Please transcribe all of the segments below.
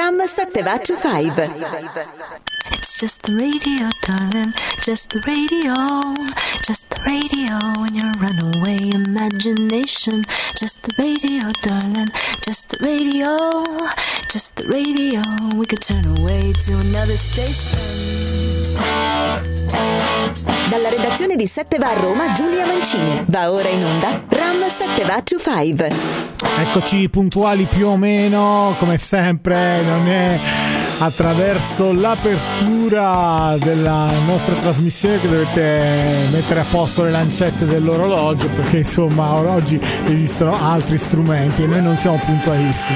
From 725. It's just the radio, darling, just the radio, just the radio in your runaway imagination. Just the radio, darling, just the radio, just the radio. We could turn away to another station. Dalla redazione di 7 va a Roma, Giulia Mancini. Va ora in onda From 725. Eccoci puntuali più o meno, come sempre, non è attraverso l'apertura della nostra trasmissione che dovete mettere a posto le lancette dell'orologio, perché insomma oggi esistono altri strumenti e noi non siamo puntualissimi.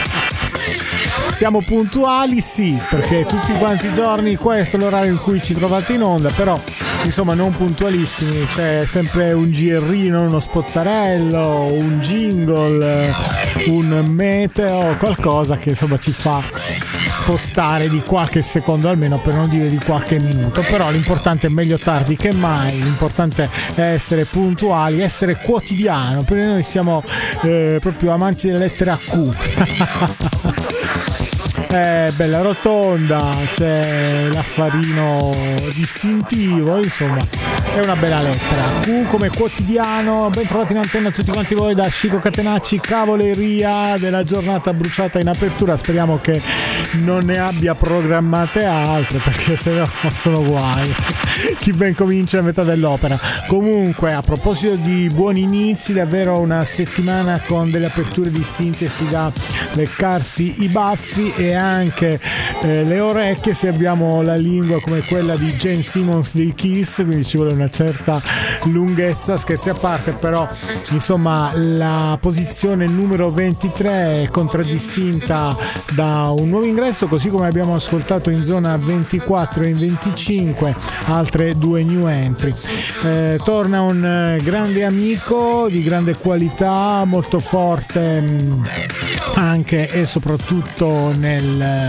Siamo puntuali sì, perché tutti quanti i giorni questo è l'orario in cui ci trovate in onda, però insomma non puntualissimi, c'è sempre un girino, uno spottarello, un jingle, un meteo, qualcosa che insomma ci fa spostare di qualche secondo almeno, per non dire di qualche minuto. Però l'importante è meglio tardi che mai, l'importante è essere puntuali, essere quotidiano, perché noi siamo proprio amanti delle lettere a Q. Bella rotonda, c'è l'affarino distintivo, insomma è una bella lettera. Q come quotidiano. Ben trovati in antenna a tutti quanti voi da Chico Catenacci, Cavoleria della giornata bruciata in apertura. Speriamo che non ne abbia programmate altre, perché se no sono guai. Chi ben comincia a metà dell'opera. Comunque, a proposito di buoni inizi, davvero una settimana con delle aperture di sintesi da leccarsi i baffi e anche le orecchie, se abbiamo la lingua come quella di Gene Simmons dei Kiss, quindi ci vuole una certa lunghezza. Scherzi a parte, però insomma la posizione numero 23 è contraddistinta da un nuovo ingresso, così come abbiamo ascoltato in zona 24 e in 25 altre due new entry. Torna un grande amico di grande qualità, molto forte anche e soprattutto nel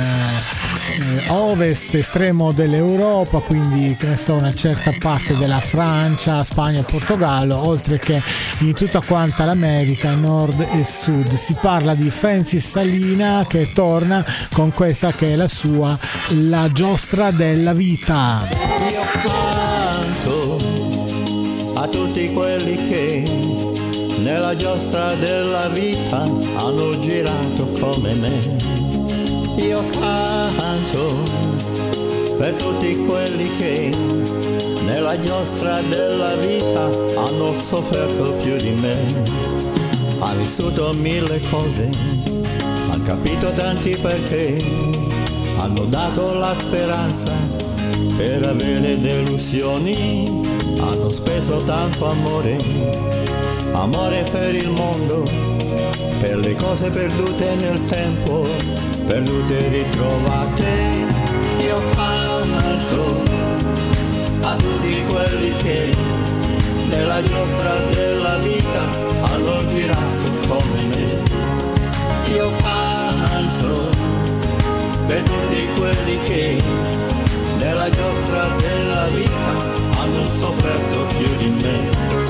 ovest estremo dell'Europa, quindi che ne so, una certa parte della Francia, Spagna e Portogallo, oltre che in tutta quanta l'America, nord e sud. Si parla di Francis Salina, che torna con questa che è la sua La giostra della vita. Io canto a tutti quelli che nella giostra della vita hanno girato come me. Io canto per tutti quelli che nella giostra della vita hanno sofferto più di me. Hanno vissuto mille cose, hanno capito tanti perché, hanno dato la speranza per avere delusioni, hanno speso tanto amore, amore per il mondo, per le cose perdute nel tempo, perdute e ritrovate. Io canto a tutti quelli che nella giostra della vita hanno girato come me. Io canto per tutti quelli che nella giostra della vita hanno sofferto più di me.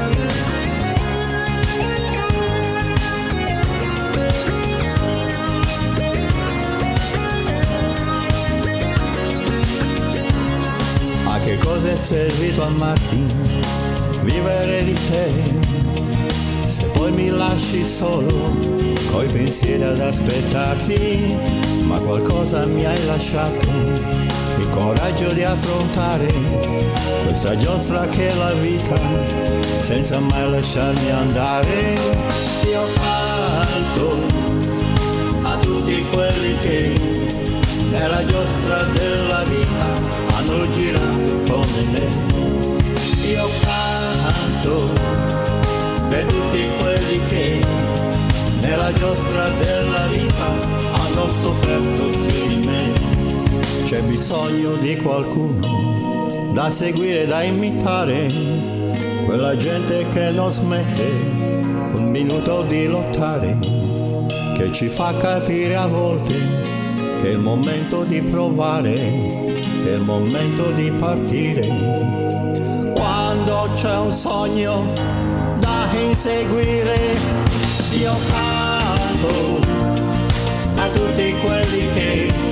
Che cosa è servito a Martin vivere di te, se poi mi lasci solo coi pensieri ad aspettarti, ma qualcosa mi hai lascito, il coraggio di affrontare questa giostra che è la vita, senza mai lasciarmi andare. Io canto a tutti quelli che nella giostra della vita hanno girato come me. Io canto per tutti quelli che nella giostra della vita hanno sofferto più di me. C'è bisogno di qualcuno da seguire, da imitare, quella gente che non smette un minuto di lottare, che ci fa capire a volte che è il momento di provare, che è il momento di partire. Quando c'è un sogno da inseguire, io canto a tutti quelli che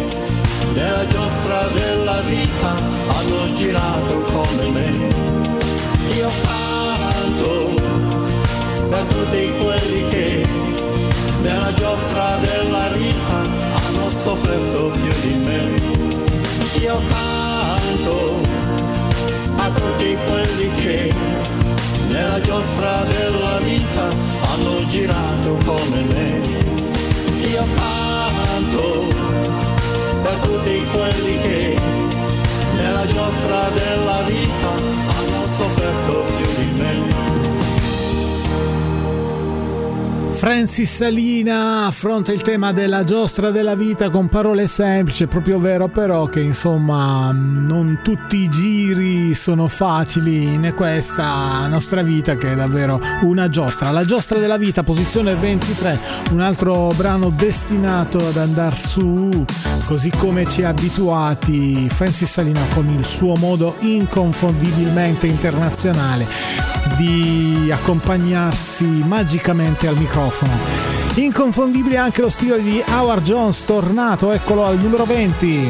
tutti quelli che nella giostra della vita hanno sofferto più di me. Francis Salina affronta il tema della giostra della vita con parole semplici. È proprio vero però che insomma non tutti i giri sono facili in questa nostra vita, che è davvero una giostra. La giostra della vita, posizione 23, un altro brano destinato ad andar su, così come ci ha abituati Francis Salina con il suo modo inconfondibilmente internazionale di accompagnarsi magicamente al microfono. Inconfondibile anche lo stile di Howard Jones, tornato, eccolo al numero 20.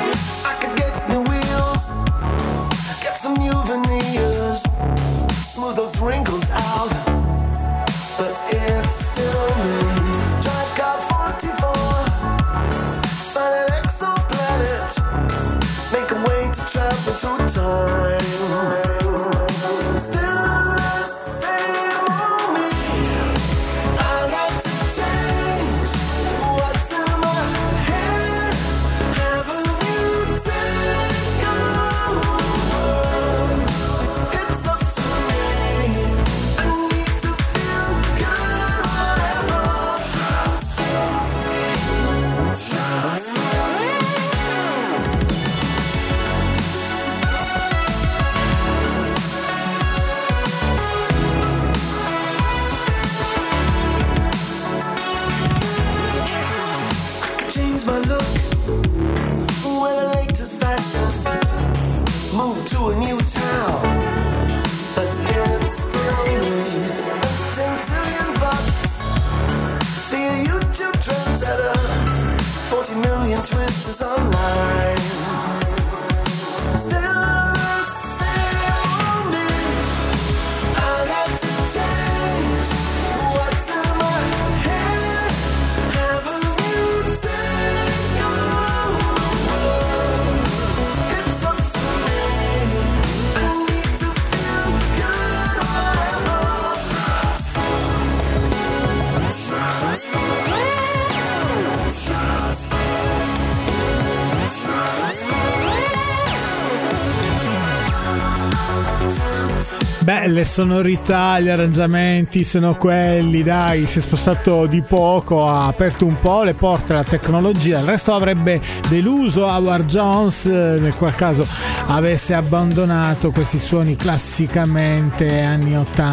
Beh, le sonorità, gli arrangiamenti sono quelli, dai, si è spostato di poco, ha aperto un po' le porte alla tecnologia. Il resto avrebbe deluso Howard Jones nel qual caso avesse abbandonato questi suoni classicamente anni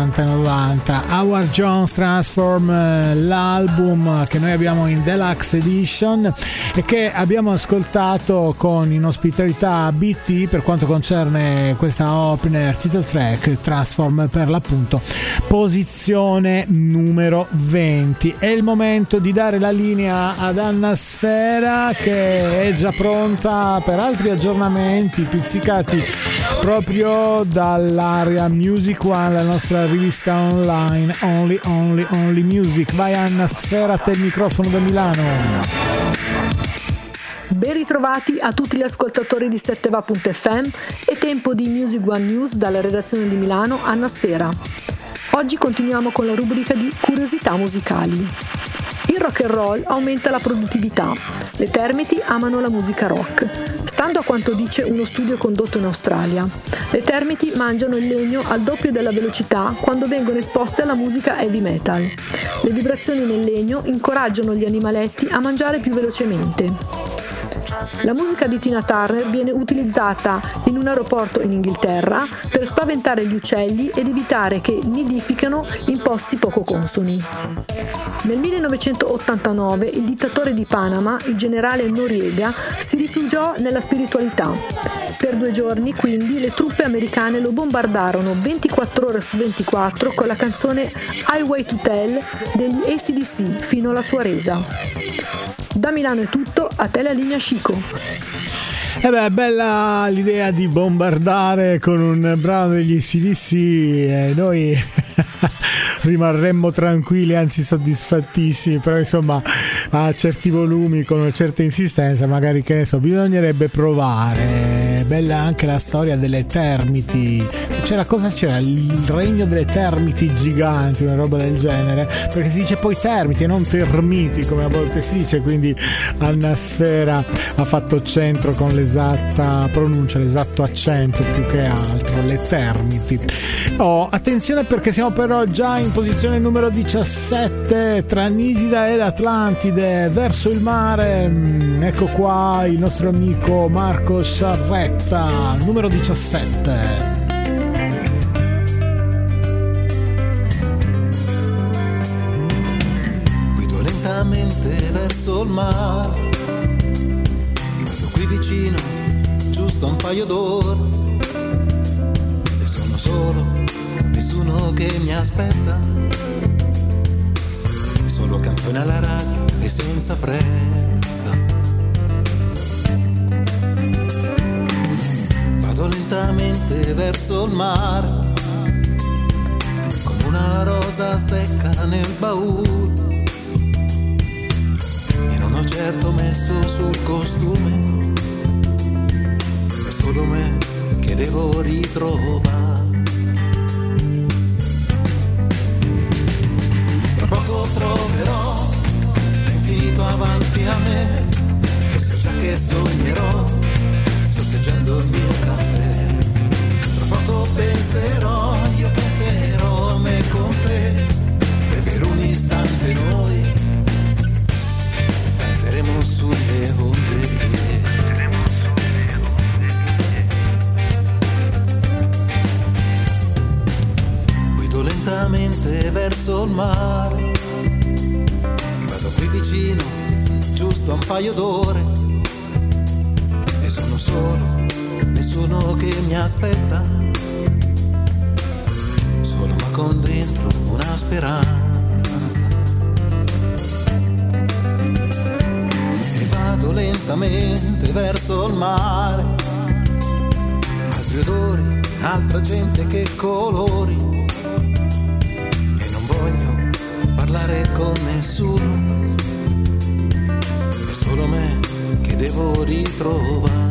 80-90. Howard Jones Transform, l'album che noi abbiamo in Deluxe Edition e che abbiamo ascoltato con in ospitalità BT per quanto concerne questa opener title track Transform, per l'appunto posizione numero 20. È il momento di dare la linea ad Anna Sfera, che è già pronta per altri aggiornamenti pizzicati proprio dall'area Music One, la nostra rivista online Only Music. Vai Anna Sfera, a te il microfono da Milano. Ben ritrovati a tutti gli ascoltatori di 7va.fm. È tempo di Music One News dalla redazione di Milano, Anna Sfera. Oggi continuiamo con la rubrica di curiosità musicali. Il rock and roll aumenta la produttività. Le Termiti amano la musica rock. Stando a quanto dice uno studio condotto in Australia, le Termiti mangiano il legno al doppio della velocità quando vengono esposte alla musica heavy metal. Le vibrazioni nel legno incoraggiano gli animaletti a mangiare più velocemente. La musica di Tina Turner viene utilizzata in un aeroporto in Inghilterra per spaventare gli uccelli ed evitare che nidificano in posti poco consoni. Nel 1989 il dittatore di Panama, il generale Noriega, si rifugiò nella spiritualità. Per 2 giorni, quindi, le truppe americane lo bombardarono 24 ore su 24 con la canzone Highway to Hell degli AC/DC fino alla sua resa. Da Milano è tutto, a te la linea Chico. E beh, bella l'idea di bombardare con un brano degli AC/DC e noi rimarremmo tranquilli, anzi soddisfattissimi, però insomma a certi volumi, con una certa insistenza, magari, che ne so, bisognerebbe provare. Bella anche la storia delle Termiti, c'era il regno delle termiti giganti, una roba del genere, perché si dice poi termiti e non termiti come a volte si dice, quindi Anna Sfera ha fatto centro con l'esatta pronuncia, l'esatto accento più che altro, le termiti. Attenzione, perché siamo però già in posizione numero 17 tra Nisida ed Atlantide, verso il mare. Ecco qua il nostro amico Marco Sciarretta, numero 17. Guido lentamente verso il mare, vedo qui vicino giusto un paio d'ore e sono solo, nessuno che mi aspetta, solo canzoni alla radio e senza fretta. Vado lentamente verso il mare, come una rosa secca nel baule, e non ho certo messo sul costume, è solo me che devo ritrovare. Tra poco troverò l'infinito avanti a me, e so già che sognerò sorseggiando il mio caffè. Tra poco penserò, io penserò a me con te, e per un istante noi danzeremo sulle onde che guido lentamente verso il mare, vado qui vicino giusto un paio d'ore e sono solo, nessuno che mi aspetta, solo ma con dentro una speranza. E vado lentamente verso il mare, altri odori, altra gente, che colori, e non voglio parlare con nessuno, è solo me che devo ritrovare.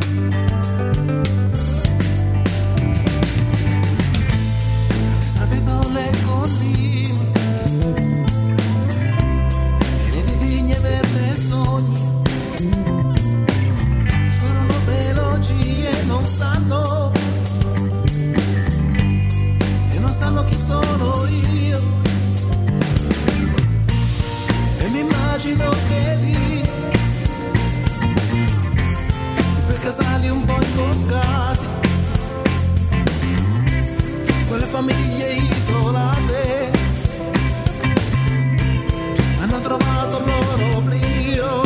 Stravedo le colline piene di vigne verde sogni, scorrono veloci e non sanno chi sono io, e mi immagino che lì quei casali un po' imboscati, quelle famiglie isolate hanno trovato il loro oblio.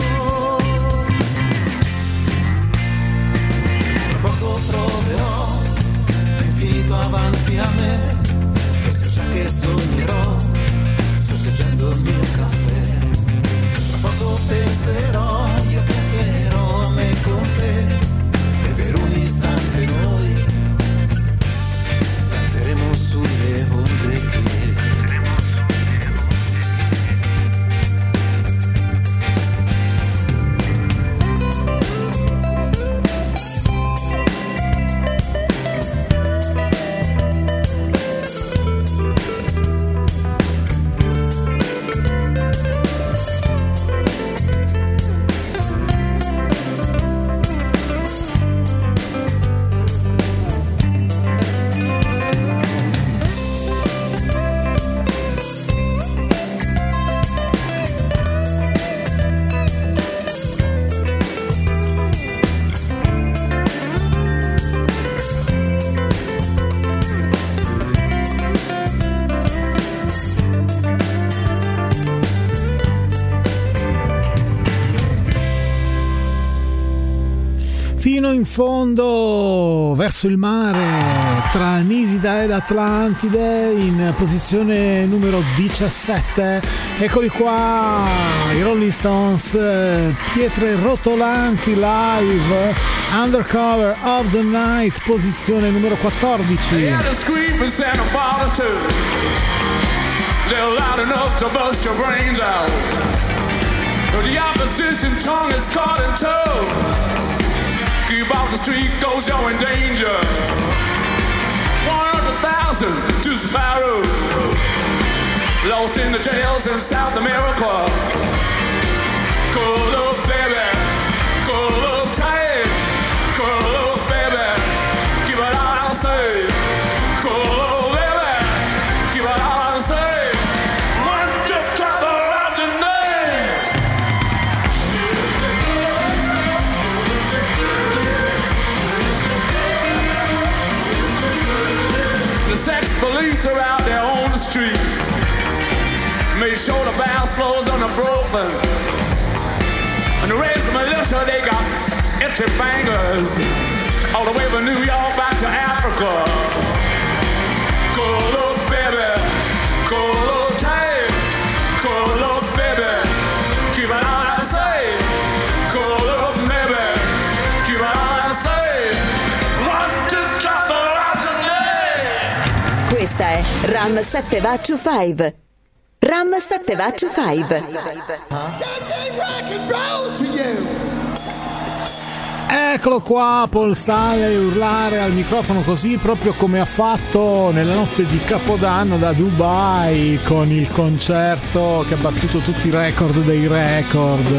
Tra poco troverò l'infinito avanti a me, e so già che sognerò sorseggiando il mio caffè. Tra poco penserò, io penserò a me con te, e per un istante noi danzeremo sulle onde che fino in fondo verso il mare tra Nisida ed Atlantide, in posizione numero 17. Eccoli qua i Rolling Stones, pietre rotolanti live, Undercover of the Night, posizione numero 14. The opposition tongue is caught in tow. Keep off the street, cause you're in danger. One the jails in South America. Curl up, baby, curl up tight. Curl up, baby, keep it on, say. Curl up, baby, keep it on, say. One just got the right tonight. The sex police are out there on the street. Make sure the bounce floors on the Brooklyn. And the rest of the militia, they got itchy fingers. All the way from New York back to Africa. Curl up, baby, curl up tight. Curl up, baby, keep it on, I say. Curl up, baby, keep it on, I say. One just got the right today. Questa è Ram 7 va to 5. Ram 7 va to 5. Eccolo qua Paul Stanley urlare al microfono così proprio come ha fatto nella notte di Capodanno da Dubai con il concerto che ha battuto tutti i record dei record.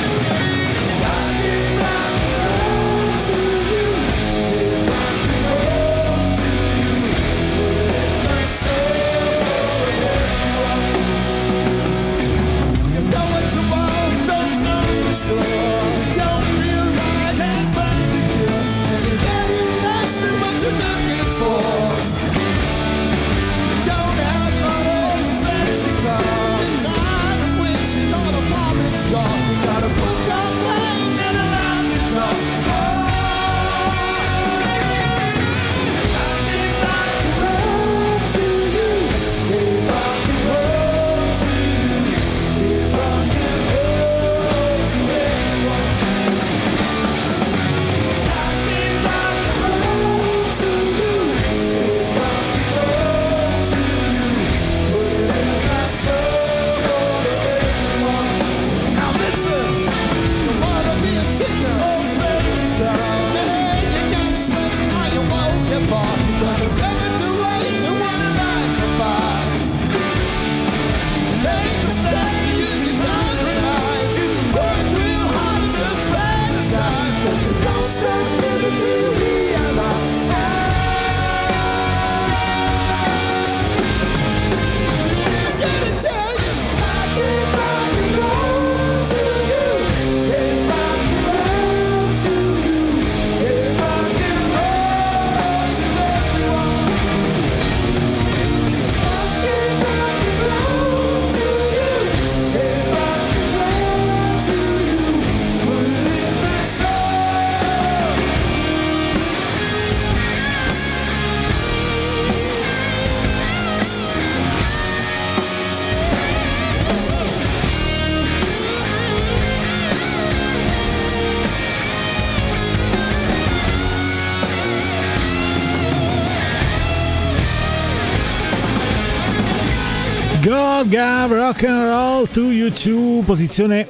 God Gave Rock and Roll to You Too, posizione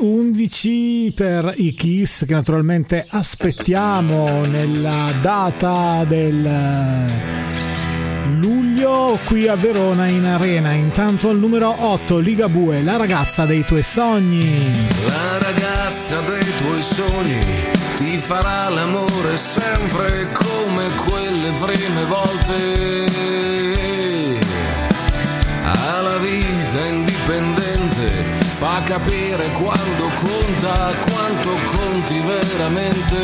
11 per i Kiss, che naturalmente aspettiamo nella data del luglio qui a Verona in arena. Intanto al numero 8 Ligabue, La ragazza dei tuoi sogni. La ragazza dei tuoi sogni ti farà l'amore sempre come quelle prime volte. Ha la vita indipendente, fa capire quando conta, quanto conti veramente.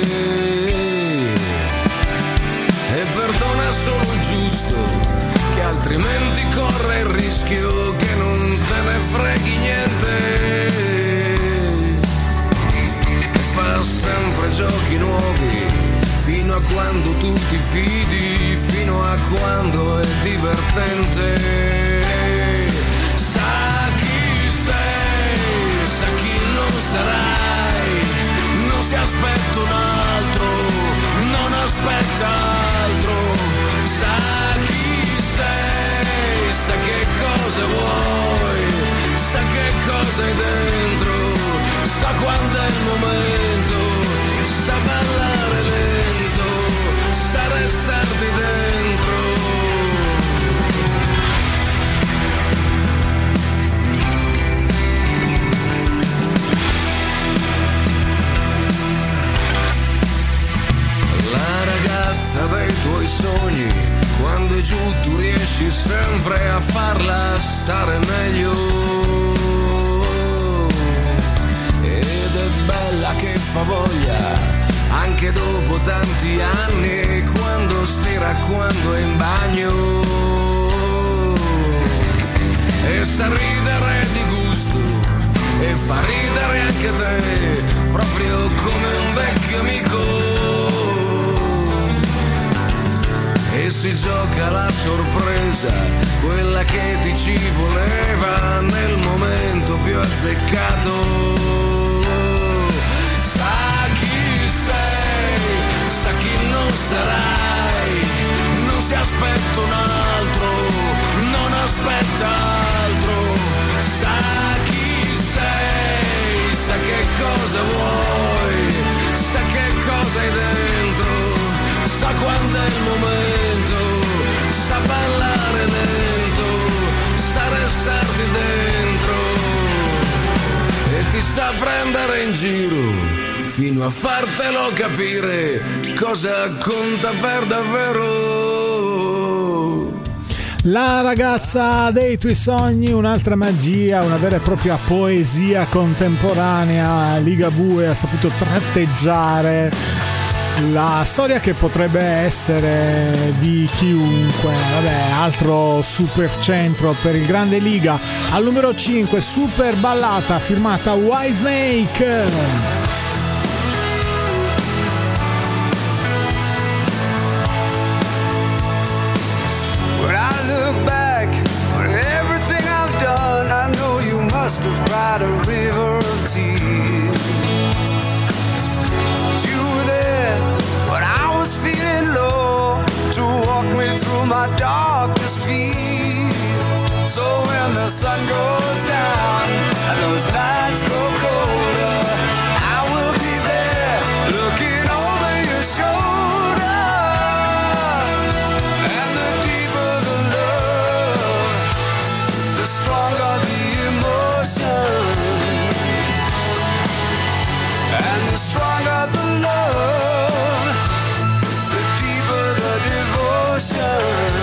E perdona solo il giusto, che altrimenti corre il rischio che non te ne freghi niente. E fa sempre giochi nuovi, fino a quando tu ti fidi, fino a quando è divertente. Sa chi sei, sa chi non sarai, non si aspetta un altro, non aspetta altro. Sa chi sei, sa che cosa vuoi, sa che cosa hai dentro, sa quando è il momento, sa ballare lento, sa restarti dentro. giù tu riesci sempre a farla stare meglio. Ed è bella che fa voglia anche dopo tanti anni, quando stira, quando è in bagno, e sa ridere di gusto e fa ridere anche te, proprio come un vecchio amico. E si gioca la sorpresa, quella che ti ci voleva nel momento più azzeccato. Sa chi sei, sa chi non sarai, non si aspetta un altro, non aspetta altro. Sa chi sei, sa che cosa vuoi, sa che cosa hai dentro, sa quando è il momento, sa ballare lento, sa restarti dentro e ti sa prendere in giro fino a fartelo capire cosa conta per davvero. La ragazza dei tuoi sogni, un'altra magia, una vera e propria poesia contemporanea. Ligabue ha saputo tratteggiare la storia che potrebbe essere di chiunque. Vabbè, altro super centro per il grande Liga. Al numero 5, super ballata firmata Whitesnake. Must have cried a river of tears. You were there when I was feeling low, to walk me through my darkest fears. So when the sun goes down and those nights go colder, I will be there looking over your shoulder. And the deeper the love, the stronger the and the stronger the love, the deeper the devotion.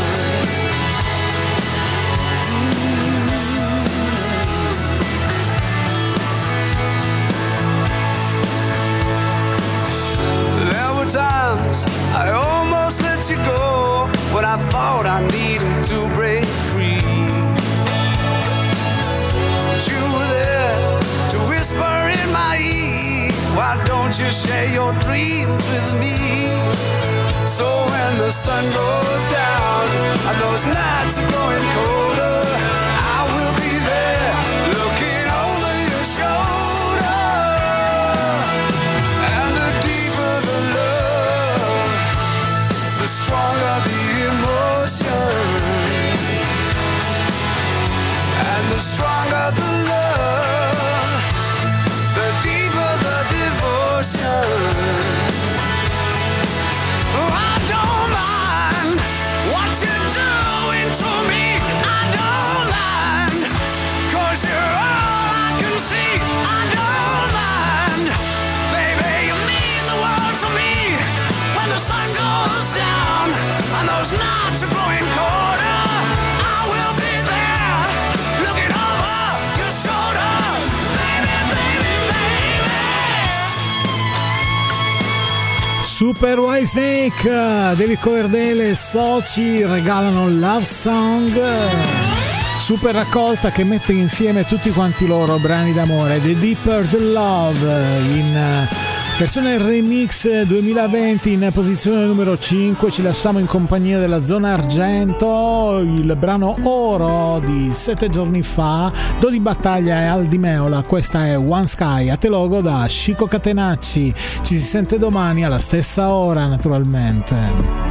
There were times I almost let you go, when I thought I needed to break free. Whisper in my ear, why don't you share your dreams with me? So when the sun goes down and those nights are growing colder, I will be there looking over your shoulder. And the deeper the love, the stronger the emotion. And the stronger the love, the deeper the devotion. Oh, I don't mind what you're doing to me. I don't mind, 'cause you're all I can see. I don't mind, baby, you mean the world to me. When the sun goes down and those nights are growing colder, I will be there looking over your shoulder. Super Whitesnake, David Coverdale e soci regalano Love Song, super raccolta che mette insieme tutti quanti loro brani d'amore. The Deeper the Love in versione remix 2020 in posizione numero 5. Ci lasciamo in compagnia della Zona Argento, il brano Oro di 7 giorni fa, Dodi Battaglia e Aldi Meola. Questa è One Sky, a te logo da Chico Catenacci. Ci si sente domani alla stessa ora, naturalmente.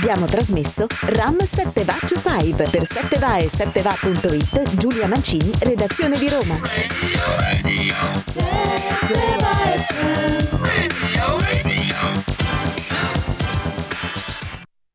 abbiamo trasmesso Ram 7va to 5 per 7va e 7va.it. Giulia Mancini, redazione di Roma. Radio. 7va